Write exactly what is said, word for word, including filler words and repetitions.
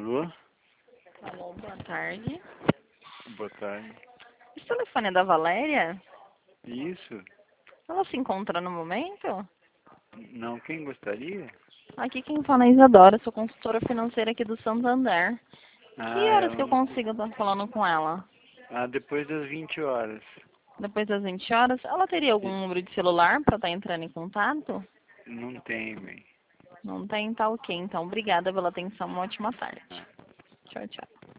Alô? Alô, boa tarde. Boa tarde. Esse telefone é da Valéria? Isso? Ela se encontra no momento? Não, quem gostaria? Aqui quem fala é Isadora, sou consultora financeira aqui do Santander. Que Ah, horas ela que eu não... consigo estar falando com ela? Ah, depois das vinte horas. Depois das vinte horas? Ela teria algum E- número de celular para estar entrando em contato? Não tem, bem. Não tem? Tá ok. Então, obrigada pela atenção. Uma ótima tarde. Ah. Tchau, tchau.